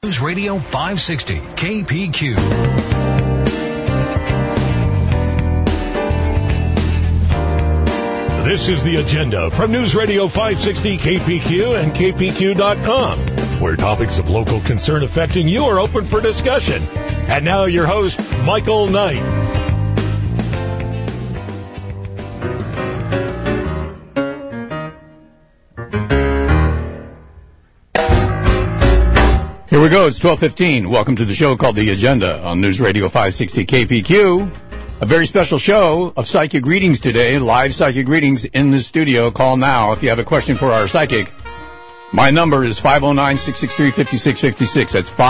News Radio 560 KPQ. This is The Agenda from News Radio 560 KPQ and KPQ.com, where topics of local concern affecting you are open for discussion. And now your host, Michael Knight. Here we go. It's 12:15. Welcome to the show called The Agenda on News Radio 560 KPQ. A very special show of psychic readings today, live psychic readings in the studio. Call now if you have a question for our psychic. My number is 509-663-5656. That's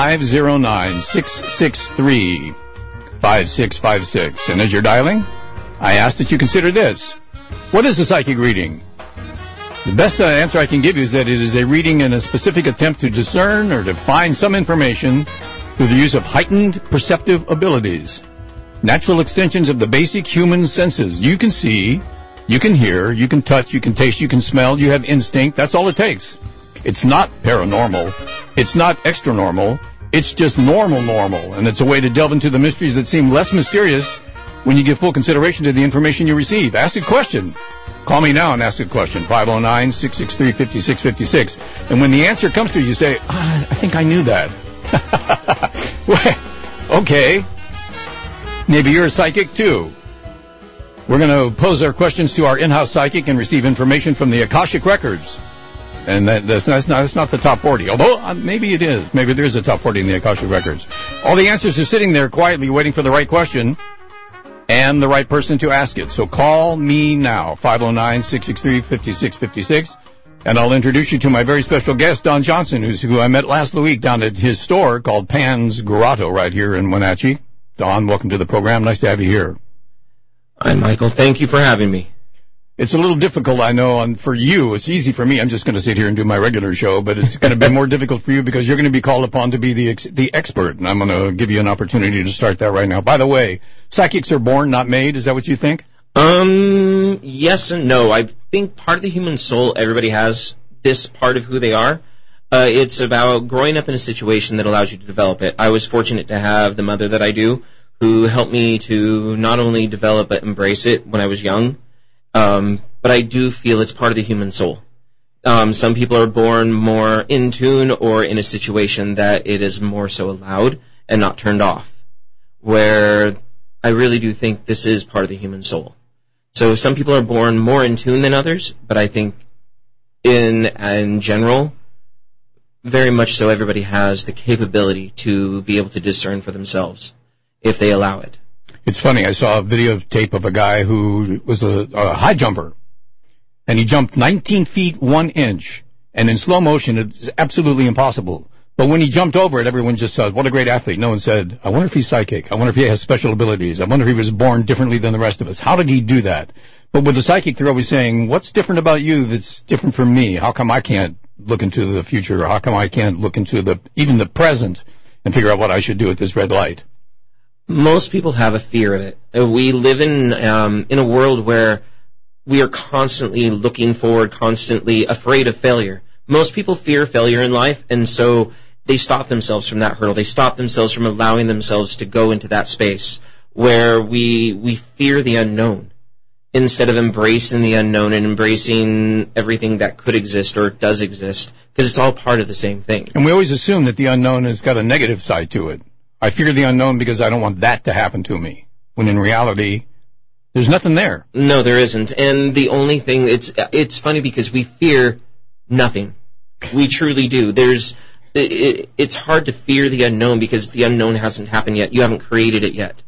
509-663-5656. And as you're dialing, I ask that you consider this. What is a psychic reading? The best answer I can give you is that it is a reading in a specific attempt to discern or to find some information through the use of heightened perceptive abilities. Natural extensions of the basic human senses. You can see, you can hear, you can touch, you can taste, you can smell, you have instinct. That's all it takes. It's not paranormal. It's not extra normal. It's just normal. And it's a way to delve into the mysteries that seem less mysterious when you give full consideration to the information you receive. Ask a question. Call me now and ask a question. 509-663-5656. And when the answer comes to you, you say, I think I knew that. Okay. Maybe you're a psychic, too. We're going to pose our questions to our in-house psychic and receive information from the Akashic Records. And that's not the top 40, although maybe it is. Maybe there's a top 40 in the Akashic Records. All the answers are sitting there quietly waiting for the right question and the right person to ask it. So call me now, 509-663-5656, and I'll introduce you to my very special guest, Don Johnson, who I met last week down at his store called Pan's Grotto right here in Wenatchee. Don, welcome to the program. Nice to have you here. Hi, Michael. Thank you for having me. It's a little difficult, I know, and for you. It's easy for me. I'm just going to sit here and do my regular show, but it's going to be more difficult for you because you're going to be called upon to be the expert, and I'm going to give you an opportunity to start that right now. By the way, psychics are born, not made. Is that what you think? Yes and no. I think part of the human soul, everybody has this part of who they are. It's about growing up in a situation that allows you to develop it. I was fortunate to have the mother that I do who helped me to not only develop but embrace it when I was young. But I do feel it's part of the human soul. Some people are born more in tune or in a situation that it is more so allowed and not turned off, where I really do think this is part of the human soul. So some people are born more in tune than others, but I think in general, very much so everybody has the capability to be able to discern for themselves if they allow it. It's funny, I saw a videotape of a guy who was a high jumper, and he jumped 19 feet 1 inch, and in slow motion it's absolutely impossible. But when he jumped over it, everyone just said, what a great athlete. No one said, I wonder if he's psychic. I wonder if he has special abilities. I wonder if he was born differently than the rest of us. How did he do that? But with the psychic, they're always saying, what's different about you that's different from me? How come I can't look into the future? Or how come I can't look into even the present and figure out what I should do at this red light? Most people have a fear of it. We live in a world where we are constantly looking forward, constantly afraid of failure. Most people fear failure in life, and so they stop themselves from that hurdle. They stop themselves from allowing themselves to go into that space where we fear the unknown instead of embracing the unknown and embracing everything that could exist or does exist, because it's all part of the same thing. And we always assume that the unknown has got a negative side to it. I fear the unknown because I don't want that to happen to me, when in reality, there's nothing there. No, there isn't. And the only thing, it's funny because we fear nothing. We truly do. It's hard to fear the unknown because the unknown hasn't happened yet. You haven't created it yet.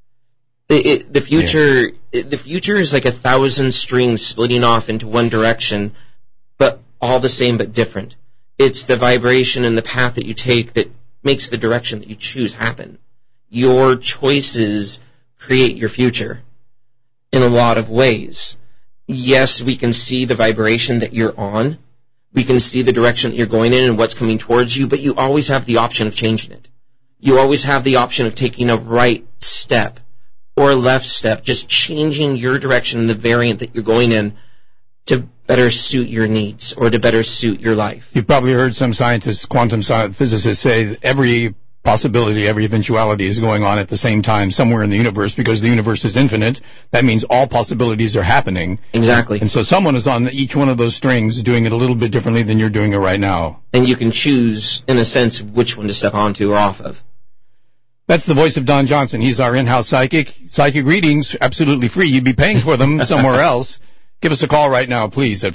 The future is like 1,000 strings splitting off into one direction, but all the same but different. It's the vibration and the path that you take that makes the direction that you choose happen. Your choices create your future in a lot of ways. Yes, we can see the vibration that you're on. We can see the direction that you're going in and what's coming towards you, but you always have the option of changing it. You always have the option of taking a right step or a left step, just changing your direction and the variant that you're going in to better suit your needs or to better suit your life. You've probably heard some scientists, quantum physicists say that every possibility, every eventuality is going on at the same time somewhere in the universe because the universe is infinite. That means all possibilities are happening. Exactly. And so someone is on each one of those strings doing it a little bit differently than you're doing it right now. And you can choose, in a sense, which one to step onto or off of. That's the voice of Don Johnson. He's our in-house psychic. Psychic readings, absolutely free. You'd be paying for them somewhere else. Give us a call right now, please, at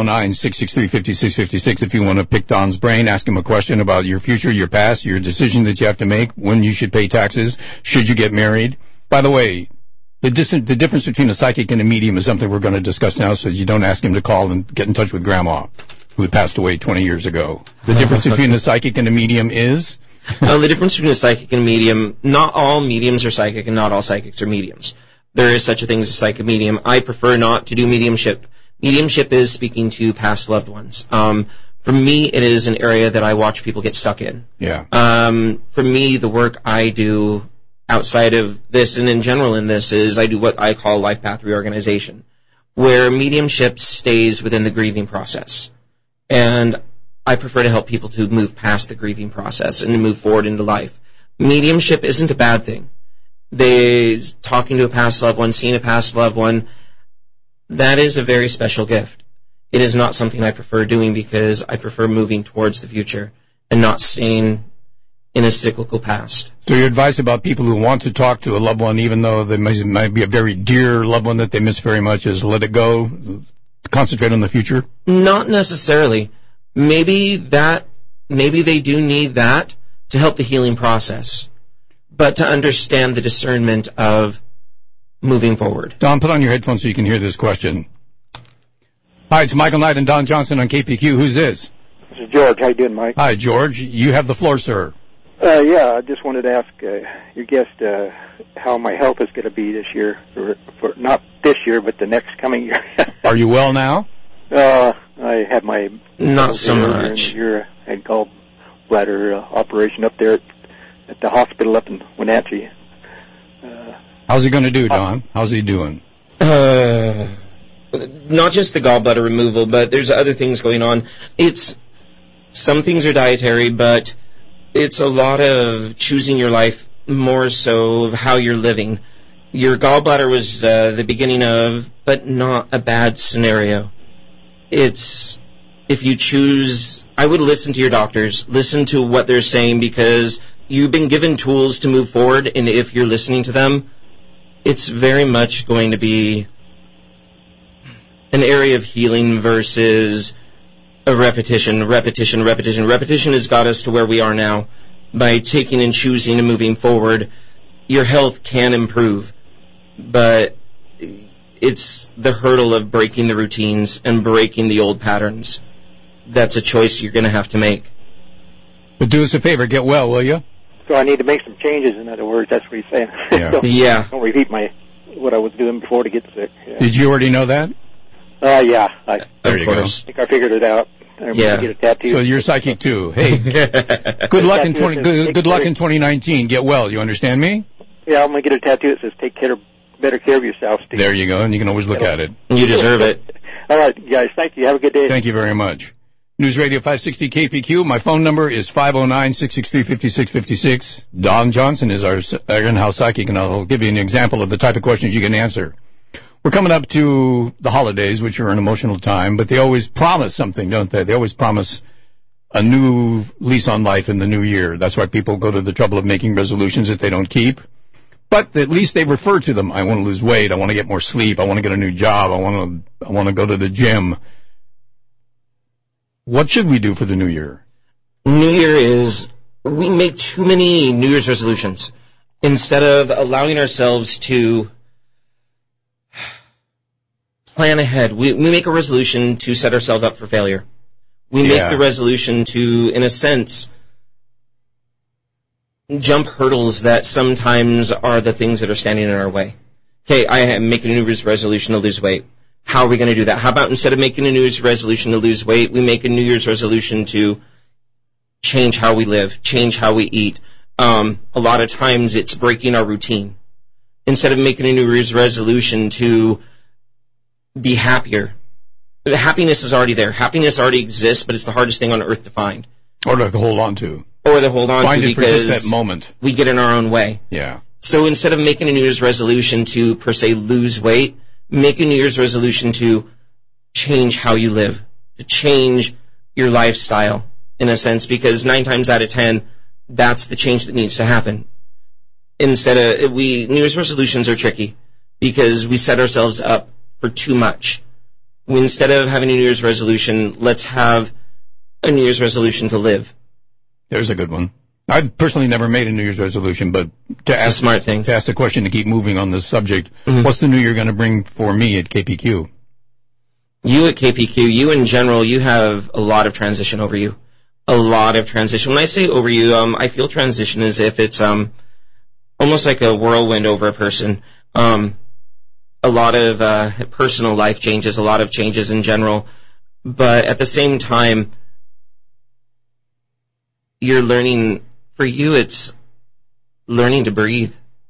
509-663-5656 if you want to pick Don's brain, ask him a question about your future, your past, your decision that you have to make, when you should pay taxes, should you get married. By the way, the difference between a psychic and a medium is something we're going to discuss now, so you don't ask him to call and get in touch with Grandma, who passed away 20 years ago. The difference between a psychic and a medium is? The difference between a psychic and a medium, not all mediums are psychic and not all psychics are mediums. There is such a thing as a psychic medium. I prefer not to do mediumship. Mediumship is speaking to past loved ones. For me, it is an area that I watch people get stuck in. Yeah. For me, the work I do outside of this and in general in this is I do what I call life path reorganization, where mediumship stays within the grieving process. And I prefer to help people to move past the grieving process and to move forward into life. Mediumship isn't a bad thing. Talking to a past loved one, seeing a past loved one, that is a very special gift. It is not something I prefer doing because I prefer moving towards the future and not staying in a cyclical past. So your advice about people who want to talk to a loved one, even though they might be a very dear loved one that they miss very much, is let it go, concentrate on the future? Not necessarily. Maybe they do need that to help the healing process, but to understand the discernment of moving forward. Don, put on your headphones so you can hear this question. Hi, it's Michael Knight and Don Johnson on KPQ. Who's this? This is George. How you doing, Mike? Hi, George. You have the floor, sir. Yeah, I just wanted to ask your guest how my health is going to be this year, for not this year, but the next coming year. Are you well now? I had my not so much. I had gallbladder operation up there at the hospital up in Wenatchee. How's he going to do, Don? How's he doing? Not just the gallbladder removal, but there's other things going on. Some things are dietary, but it's a lot of choosing your life more so of how you're living. Your gallbladder was the beginning of, but not a bad scenario. If you choose, I would listen to your doctors, listen to what they're saying, because you've been given tools to move forward, and if you're listening to them, it's very much going to be an area of healing versus a repetition. Repetition has got us to where we are now. By taking and choosing and moving forward, your health can improve, but it's the hurdle of breaking the routines and breaking the old patterns. That's a choice you're going to have to make. But do us a favor, get well, will you? So I need to make some changes, in other words. That's what he's saying. Yeah. Don't repeat what I was doing before to get sick. Yeah. Did you already know that? Yeah. There you go. I think I figured it out. I'm gonna get a tattoo. So you're psychic too. Hey, good luck in 2019. Get well. You understand me? Yeah, I'm gonna get a tattoo that says "Take better care of yourself." Steve. There you go, and you can always look at it. You deserve it. All right, guys. Thank you. Have a good day. Thank you very much. News Radio 560 KPQ. My phone number is 509-663-5656. Don Johnson is our in-house psychic, and I'll give you an example of the type of questions you can answer. We're coming up to the holidays, which are an emotional time, but they always promise something, don't they? They always promise a new lease on life in the new year. That's why people go to the trouble of making resolutions that they don't keep. But at least they refer to them. I want to lose weight. I want to get more sleep. I want to get a new job. I want to go to the gym. What should we do for the new year? New Year is, we make too many New Year's resolutions. Instead of allowing ourselves to plan ahead, we make a resolution to set ourselves up for failure. We make the resolution to, in a sense, jump hurdles that sometimes are the things that are standing in our way. Okay, I am making a New Year's resolution to lose weight. How are we going to do that? How about instead of making a New Year's resolution to lose weight, we make a New Year's resolution to change how we live, change how we eat. A lot of times it's breaking our routine. Instead of making a New Year's resolution to be happier, Happiness is already there. Happiness already exists, but it's the hardest thing on earth to find. Or to hold on to. Or to hold on Find to it because for just that moment. We get in our own way. Yeah. So instead of making a New Year's resolution to, per se, lose weight, make a New Year's resolution to change how you live, to change your lifestyle, in a sense, because 9 times out of 10, that's the change that needs to happen. Instead of, New Year's resolutions are tricky because we set ourselves up for too much. Instead of having a New Year's resolution, let's have a New Year's resolution to live. There's a good one. I've personally never made a New Year's resolution, but to ask the question to keep moving on this subject, what's the New Year going to bring for me at KPQ? You at KPQ, you in general, you have a lot of transition over you. A lot of transition. When I say over you, I feel transition as if it's almost like a whirlwind over a person. A lot of personal life changes, a lot of changes in general. But at the same time, you're learning, for you, it's learning to breathe.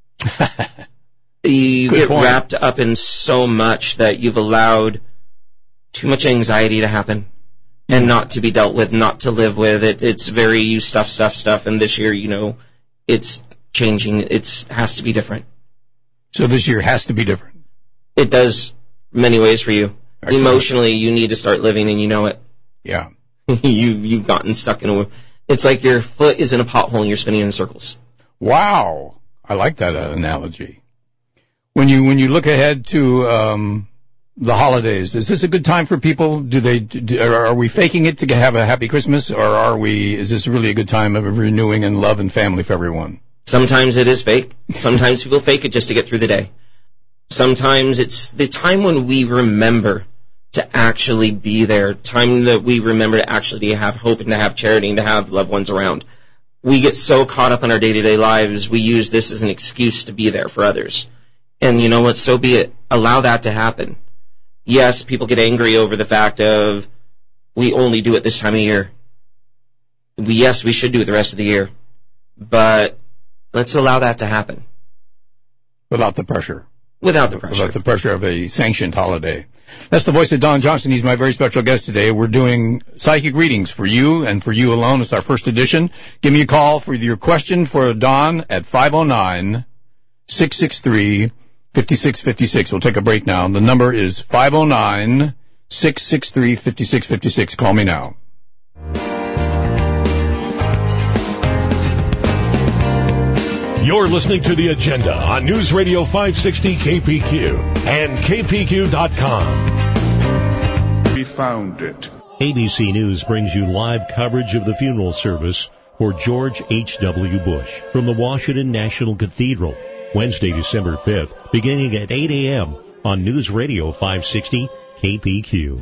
You get wrapped up in so much that you've allowed too much anxiety to happen and not to be dealt with, not to live with. It's very you stuff. And this year, it's changing. It has to be different. So this year has to be different. It does many ways for you. Excellent. Emotionally, you need to start living, and you know it. Yeah. You've gotten stuck in it's like your foot is in a pothole and you're spinning in circles. Wow. I like that analogy. When you look ahead to the holidays, is this a good time for people? Are we faking it to have a happy Christmas, or is this really a good time of renewing and love and family for everyone? Sometimes it is fake. Sometimes people fake it just to get through the day. Sometimes it's the time when we remember to actually be there, time that we remember to actually have hope and to have charity and to have loved ones around. We get so caught up in our day-to-day lives, we use this as an excuse to be there for others. And you know what, so be it. Allow that to happen. Yes, people get angry over the fact of we only do it this time of year. Yes, we should do it the rest of the year. But let's allow that to happen. Without the pressure. Without the pressure. Without the pressure of a sanctioned holiday. That's the voice of Don Johnson. He's my very special guest today. We're doing psychic readings for you and for you alone. It's our first edition. Give me a call for your question for Don at 509-663-5656. We'll take a break now. The number is 509-663-5656. Call me now. You're listening to The Agenda on News Radio 560 KPQ and KPQ.com. We found it. ABC News brings you live coverage of the funeral service for George H.W. Bush from the Washington National Cathedral, Wednesday, December 5th, beginning at 8 a.m. on News Radio 560 KPQ.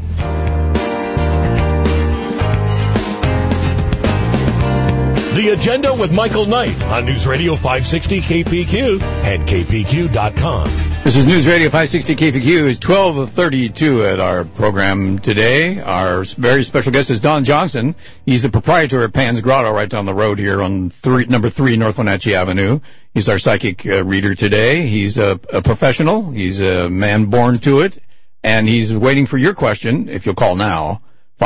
The Agenda with Michael Knight on News Radio 560 KPQ and KPQ.com. This is News Radio 560 KPQ. It's 12:32 at our program today. Our very special guest is Don Johnson. He's the proprietor of Pan's Grotto right down the road here on number 3 North Wenatchee Avenue. He's our psychic reader today. He's a professional. He's a man born to it. And he's waiting for your question, if you'll call now,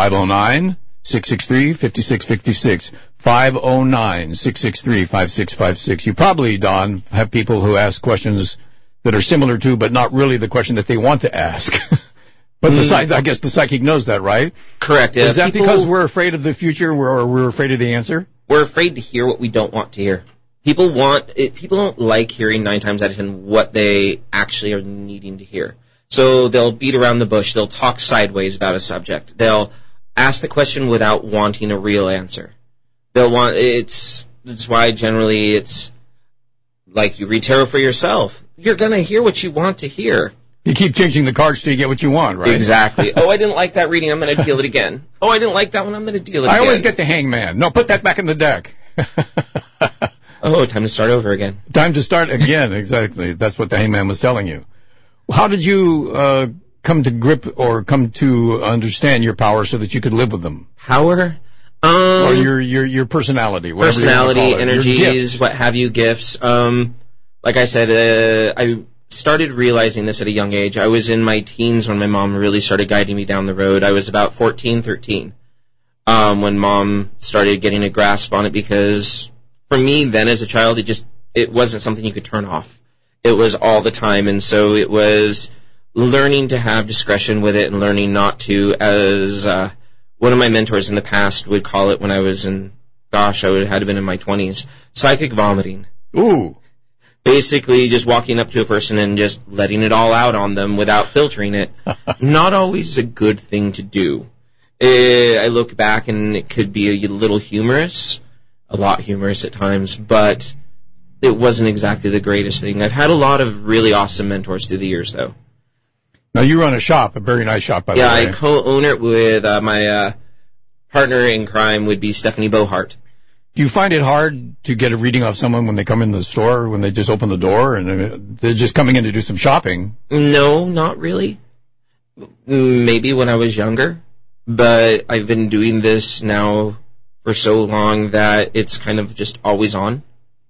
509-663-5656. 509-663-5656. You probably, Don, have people who ask questions that are similar to, but not really the question that they want to ask. But I guess the psychic knows that, right? Correct. Yeah. Is that because we're afraid of the future or we're afraid of the answer? We're afraid to hear what we don't want to hear. People don't like hearing 9 times out of 10 what they actually are needing to hear. So they'll beat around the bush. They'll talk sideways about a subject. They'll ask the question without wanting a real answer. That's why generally it's like you read tarot for yourself. You're going to hear what you want to hear. You keep changing the cards till you get what you want, right? Exactly. Oh, I didn't like that reading. I'm going to deal it again. Oh, I didn't like that one. I'm going to deal it again. I always get the hangman. No, put that back in the deck. Oh, time to start over again. Time to start again, exactly. That's what the hangman was telling you. How did you come to grip or come to understand your power so that you could live with them? Power? Or your personality, whatever personality, you energies, what have you, gifts. Like I said, started realizing this at a young age. I was in my teens when my mom really started guiding me down the road. I was about 14, 13 when Mom started getting a grasp on it, because for me then as a child, it wasn't something you could turn off. It was all the time, and so it was learning to have discretion with it and learning not to, as one of my mentors in the past would call it when I was in, I had been in my 20s, psychic vomiting. Ooh. Basically just walking up to a person and just letting it all out on them without filtering it. Not always a good thing to do. I look back and it could be a little humorous, a lot humorous at times, but it wasn't exactly the greatest thing. I've had a lot of really awesome mentors through the years, though. Now, you run a shop, a very nice shop, by the way. Yeah, I co-own it with my partner in crime would be Stephanie Bohart. Do you find it hard to get a reading off someone when they come in the store, or when they just open the door and they're just coming in to do some shopping? No, not really. Maybe when I was younger, but I've been doing this now for so long that it's kind of just always on.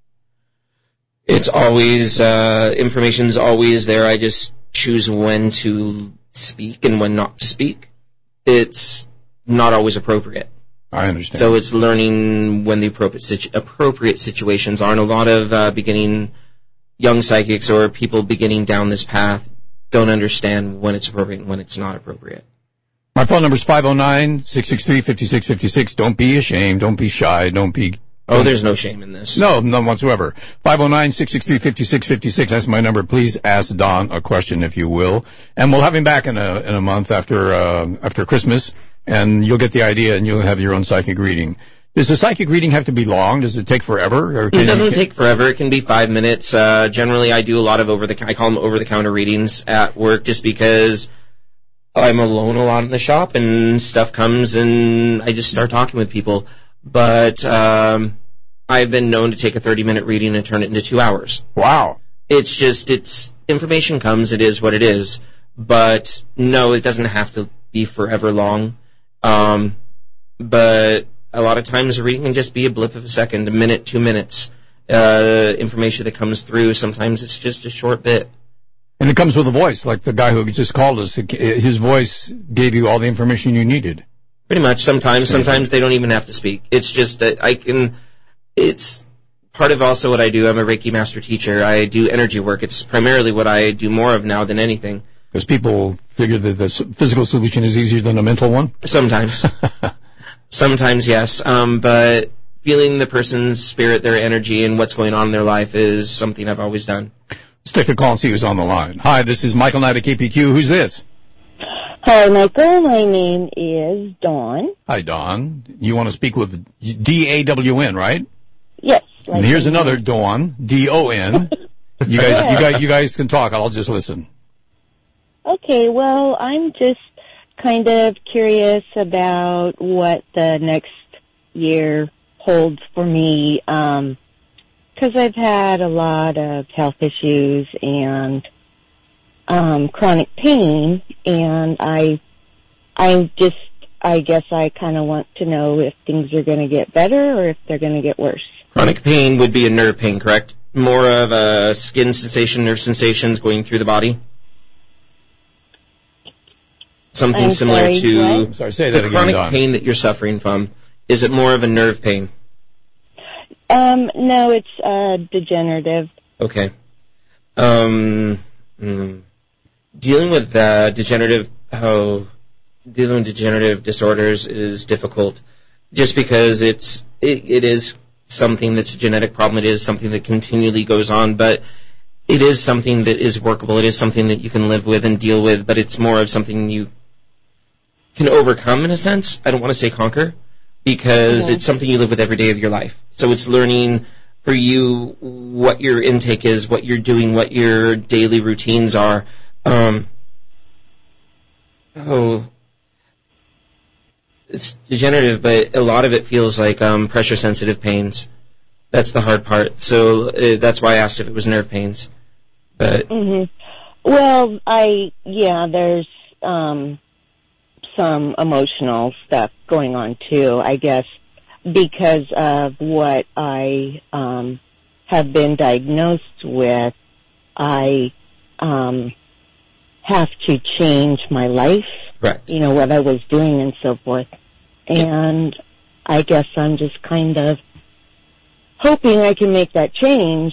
It's always, information's always there. I just choose when to speak and when not to speak. It's not always appropriate. I understand. So it's learning when the appropriate situations are. And a lot of beginning young psychics or people beginning down this path don't understand when it's appropriate and when it's not appropriate. My phone number is 509-663-5656. Don't be ashamed. Don't be shy. Don't be... Oh, there's no shame in this. No, none whatsoever. 509-663-5656. That's my number. Please ask Don a question, if you will. And we'll have him back in a month after Christmas, and you'll get the idea, and you'll have your own psychic reading. Does the psychic reading have to be long? Does it take forever? Or it doesn't take forever. It can be 5 minutes. Generally, I do a lot of I call them over-the-counter readings at work, just because I'm alone a lot in the shop, and stuff comes, and I just start talking with people. But I've been known to take a 30-minute reading and turn it into 2 hours. Wow. It's information comes, it is what it is. But no, it doesn't have to be forever long. But a lot of times a reading can just be a blip of a second, a minute, 2 minutes. Information that comes through, sometimes it's just a short bit. And it comes with a voice, like the guy who just called us. His voice gave you all the information you needed. Pretty much. Sometimes they don't even have to speak. It's just that it's part of also what I do. I'm a Reiki master teacher. I do energy work. It's primarily what I do more of now than anything. Because people figure that the physical solution is easier than a mental one? Sometimes. Sometimes, yes. But feeling the person's spirit, their energy, and what's going on in their life is something I've always done. Let's take a call and see who's on the line. Hi, this is Michael Knight at KPQ. Who's this? Hi, Michael. My name is Dawn. Hi, Dawn. You want to speak with D-A-W-N, right? Yes. And here's another Dawn, D-O-N. You guys can talk. I'll just listen. Okay. Well, I'm just kind of curious about what the next year holds for me, because I've had a lot of health issues and chronic pain, and I guess I kind of want to know if things are going to get better or if they're going to get worse. Chronic pain would be a nerve pain, correct? More of a skin sensation, nerve sensations going through the body? Something similar to the chronic pain that you're suffering from. Is it more of a nerve pain? No, it's degenerative. Okay. Dealing with degenerative disorders is difficult, just because it is something that's a genetic problem. It is something that continually goes on, but it is something that is workable. It is something that you can live with and deal with, but it's more of something you can overcome in a sense. I don't want to say conquer, because it's something you live with every day of your life. So it's learning for you what your intake is, what you're doing, what your daily routines are. It's degenerative, but a lot of it feels like pressure-sensitive pains. That's the hard part. So that's why I asked if it was nerve pains. But well, there's some emotional stuff going on too, I guess, because of what I have been diagnosed with. I have to change my life, Correct. you know, what I was doing and so forth. And I guess I'm just kind of hoping I can make that change,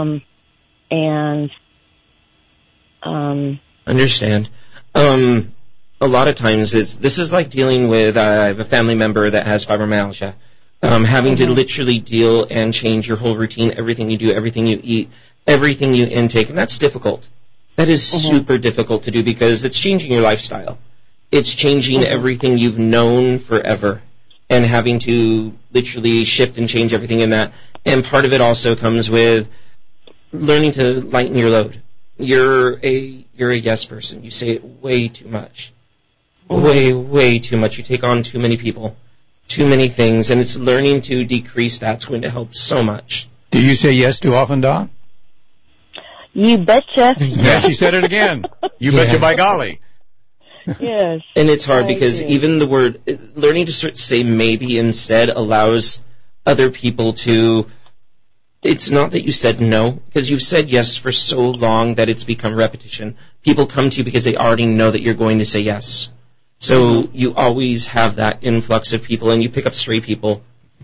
Understand. A lot of times this is like dealing with, I have a family member that has fibromyalgia. Having to literally deal and change your whole routine, everything you do, everything you eat, everything you intake, and that's difficult. That is super difficult to do because it's changing your lifestyle. It's changing everything you've known forever and having to literally shift and change everything in that. And part of it also comes with learning to lighten your load. You're a yes person. You say it way too much. Way too much. You take on too many people, too many things, and it's learning to decrease that's going to help so much. Do you say yes too often, Don? You betcha. Yeah, she said it again. You betcha by golly. Yes. And it's hard because do. even the word, learning to sort of say maybe instead allows other people to, it's not that you said no, because you've said yes for so long that it's become repetition. People come to you because they already know that you're going to say yes. So you always have that influx of people, and you pick up stray people.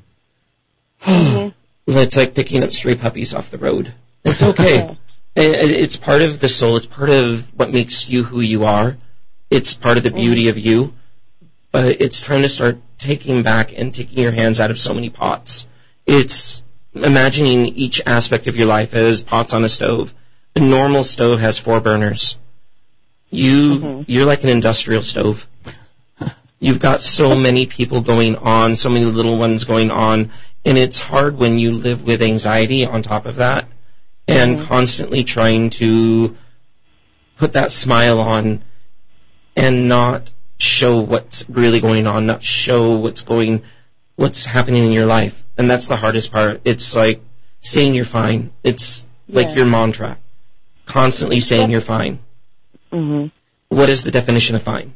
It's like picking up stray puppies off the road. It's okay. It's part of the soul. It's part of what makes you who you are. It's part of the beauty of you. But it's time to start taking back and taking your hands out of so many pots. It's imagining each aspect of your life as pots on a stove. A normal stove has 4 burners. You're like an industrial stove. You've got so many people going on, so many little ones going on, and it's hard when you live with anxiety on top of that and constantly trying to put that smile on and not show what's really going on, not show what's happening in your life. And that's the hardest part. It's like saying you're fine. It's like your mantra. Constantly saying you're fine. What is the definition of fine?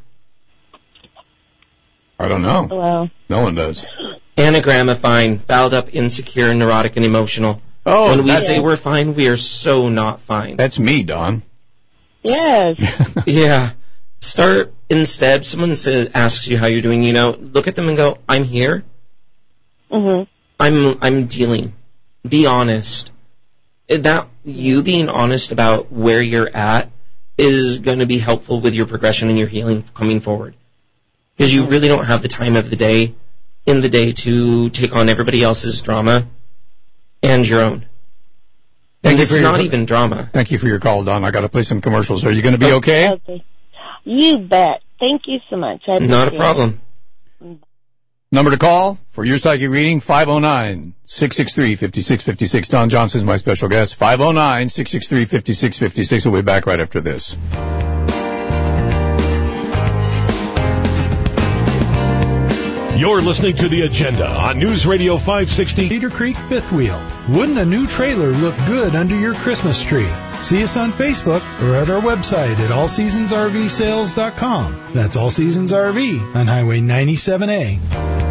I don't know. Well, no one does. Anagram of fine, fouled up, insecure, neurotic, and emotional. Oh, when we say we're fine, we are so not fine. That's me, Don. yes. Yeah. Start instead. Someone asks you how you're doing. Look at them and go, "I'm here. I'm dealing." Be honest. That you being honest about where you're at is going to be helpful with your progression and your healing coming forward. Because you really don't have the time of the day to take on everybody else's drama and your own. It's not even drama. Thank you for your call, Don. I got to play some commercials. Are you going to be okay? Okay. You bet. Thank you so much. Not a problem. Number to call for your psychic reading, 509-663-5656. Don Johnson's my special guest, 509-663-5656. We'll be back right after this. You're listening to The Agenda on News Radio 560. Cedar Creek Fifth Wheel. Wouldn't a new trailer look good under your Christmas tree? See us on Facebook or at our website at allseasonsrvsales.com. That's All Seasons RV on Highway 97A.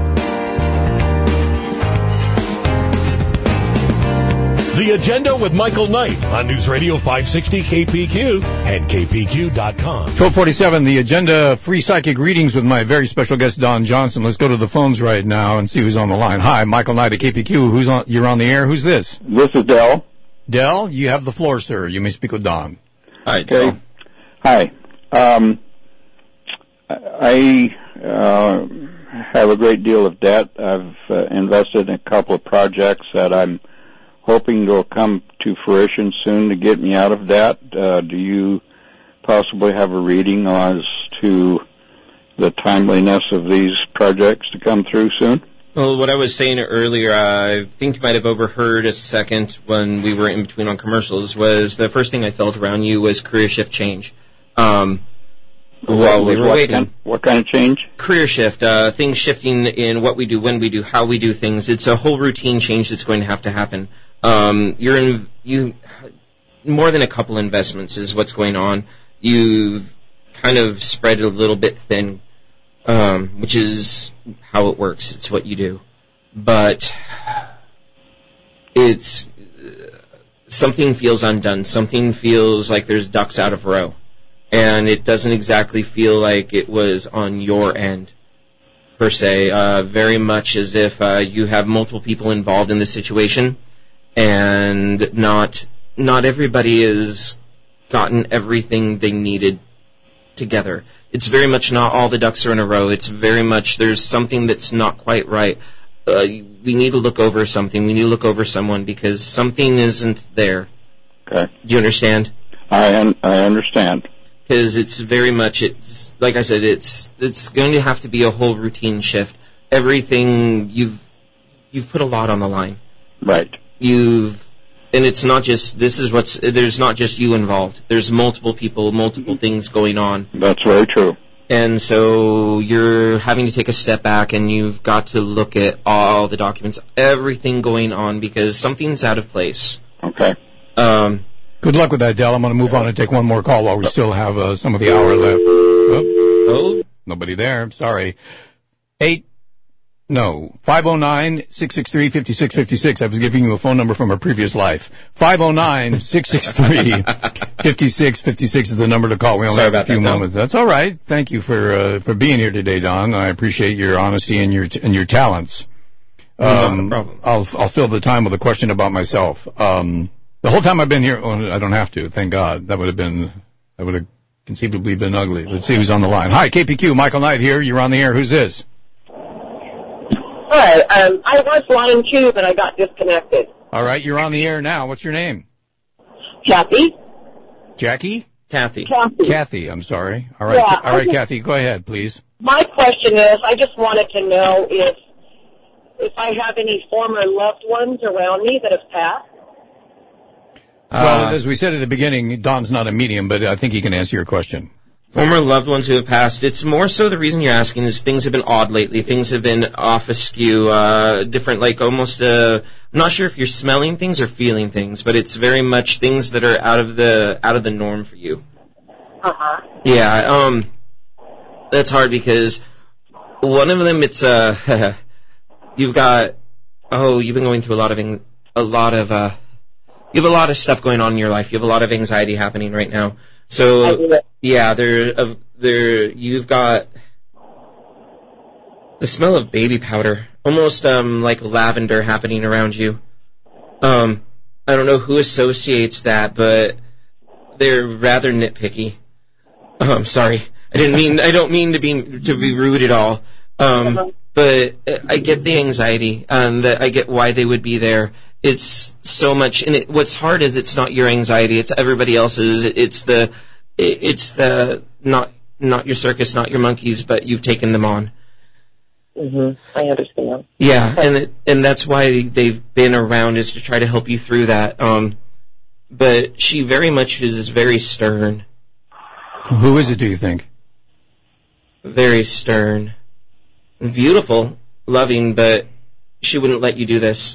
The Agenda with Michael Knight on News Radio 560 KPQ and KPQ.com. 1247, The Agenda, free psychic readings with my very special guest, Don Johnson. Let's go to the phones right now and see who's on the line. Hi, Michael Knight at KPQ. You're on the air. Who's this? This is Dell. Dell, you have the floor, sir. You may speak with Don. Hi, Dell. Hi. I have a great deal of debt. I've invested in a couple of projects that I'm hoping will come to fruition soon to get me out of debt. Do you possibly have a reading as to the timeliness of these projects to come through soon? Well, what I was saying earlier, I think you might have overheard a second when we were in between on commercials, was the first thing I felt around you was career shift change. While we were waiting. What kind of change? Career shift, things shifting in what we do, when we do, how we do things. It's a whole routine change that's going to have to happen. You more than a couple investments is what's going on. You've kind of spread it a little bit thin, which is how it works. It's what you do. But it's something feels undone. Something feels like there's ducks out of row. And it doesn't exactly feel like it was on your end, per se. Very much as if you have multiple people involved in the situation, and not everybody has gotten everything they needed together. It's very much not all the ducks are in a row. It's very much there's something that's not quite right. We need to look over something. We need to look over someone because something isn't there. Okay. Do you understand? I understand. Because it's very much, it's like I said, it's going to have to be a whole routine shift. Everything you've put a lot on the line. Right. And it's not just, there's not just you involved. There's multiple people, multiple things going on. That's very true. And so you're having to take a step back and you've got to look at all the documents, everything going on because something's out of place. Okay. Good luck with that, Del. I'm going to move on and take one more call while we still have some of the hour left. Oh, nobody there. I'm sorry. 509-663-5656. I was giving you a phone number from a previous life. 509-663-5656 is the number to call. We only have a few moments. That's all right. Thank you for being here today, Don. I appreciate your honesty and your talents. No problem. I'll fill the time with a question about myself. The whole time I've been here, I don't have to, thank God. That would have conceivably been ugly. Let's see who's on the line. Hi, KPQ, Michael Knight here. You're on the air. Who's this? Hi, I was line 2, but I got disconnected. All right, you're on the air now. What's your name? Kathy. Jackie? Kathy. Kathy, I'm sorry. All right, yeah, all right, Kathy, go ahead, please. My question is, I just wanted to know if I have any former loved ones around me that have passed. Well, as we said at the beginning, Don's not a medium, but I think he can answer your question. Former loved ones who have passed. It's more so the reason you're asking is things have been odd lately. Things have been off askew, different, like almost, I'm not sure if you're smelling things or feeling things, but it's very much things that are out of the norm for you. Uh-huh. Yeah, that's hard because one of them, it's, you've been going through you have a lot of stuff going on in your life. You have a lot of anxiety happening right now. So, yeah, you've got the smell of baby powder, almost like lavender happening around you. I don't know who associates that, but they're rather nitpicky. Sorry. I don't mean to be rude at all. But I get the anxiety, and I get why they would be there. It's so much, and what's hard is it's not your anxiety, it's everybody else's. It's the not your circus, not your monkeys, but you've taken them on. I understand. Yeah, and that's why they've been around, is to try to help you through that. But she very much is very stern. Who is it, do you think? Very stern. Beautiful, loving, but she wouldn't let you do this.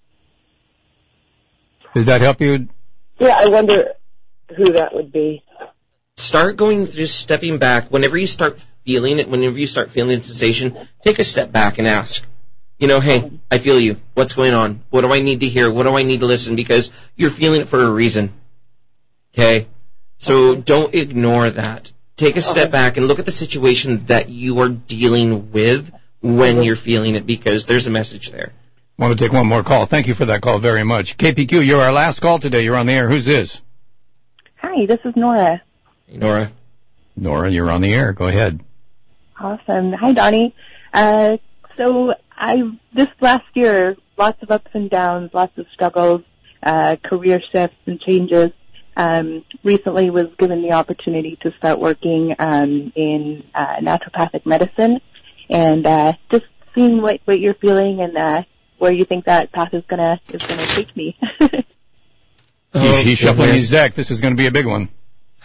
Does that help you? Yeah, I wonder who that would be. Start just stepping back. Whenever you start feeling it, whenever you start feeling the sensation, take a step back and ask. Hey, I feel you. What's going on? What do I need to hear? What do I need to listen? Because you're feeling it for a reason. Okay? So don't ignore that. Take a step back and look at the situation that you are dealing with when you're feeling it, because there's a message there. I want to take one more call. Thank you for that call very much. KPQ, you're our last call today. You're on the air. Who's this? Hi, this is Nora. Hey, Nora. Nora, you're on the air. Go ahead. Awesome. Hi, Donnie. So this last year, lots of ups and downs, lots of struggles, career shifts and changes. Recently was given the opportunity to start working in naturopathic medicine, and just seeing what you're feeling and where you think that path is gonna take me. He's shuffling his deck. This is going to be a big one.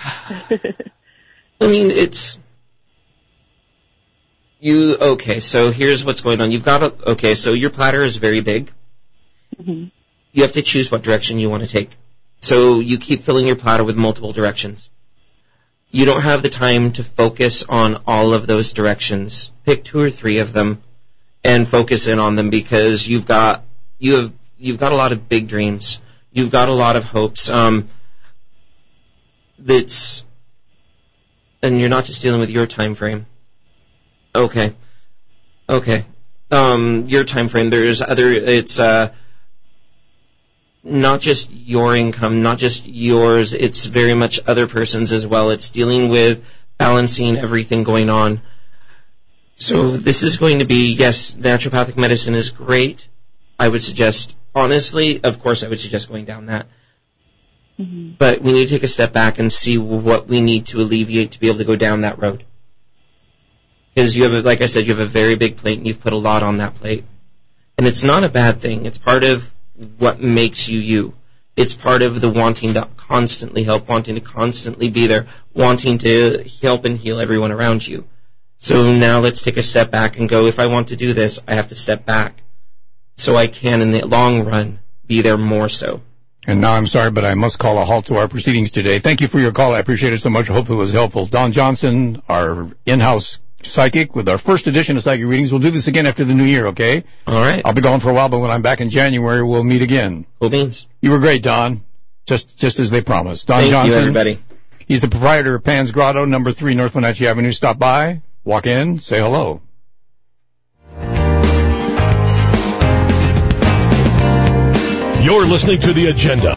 I mean, okay, so here's what's going on. So your platter is very big. Mm-hmm. You have to choose what direction you want to take. So you keep filling your platter with multiple directions. You don't have the time to focus on all of those directions. Pick 2 or 3 of them and focus in on them, because you've got a lot of big dreams. You've got a lot of hopes. And you're not just dealing with your time frame. Okay. Your time frame. There's other. It's not just your income, not just yours. It's very much other person's as well. It's dealing with balancing everything going on. So this is going to be, yes, naturopathic medicine is great. I would suggest, honestly, of course, I would suggest going down that. Mm-hmm. But we need to take a step back and see what we need to alleviate to be able to go down that road. Because you have, like I said, you have a very big plate and you've put a lot on that plate. And it's not a bad thing. It's part of what makes you you. It's part of the wanting to constantly help, wanting to constantly be there, wanting to help and heal everyone around you. So now let's take a step back and go, if I want to do this, I have to step back so I can, in the long run, be there more so. And now I'm sorry, but I must call a halt to our proceedings today. Thank you for your call. I appreciate it so much. I hope it was helpful. Don Johnson, our in-house psychic, with our first edition of Psychic Readings. We'll do this again after the new year, okay? All right. I'll be gone for a while, but when I'm back in January, we'll meet again. Cool beans. You were great, Don. Just as they promised. Don Johnson. Thank you, everybody. He's the proprietor of Pan's Grotto, number 3 North Wenatchee Avenue. Stop by, walk in, say hello. You're listening to The Agenda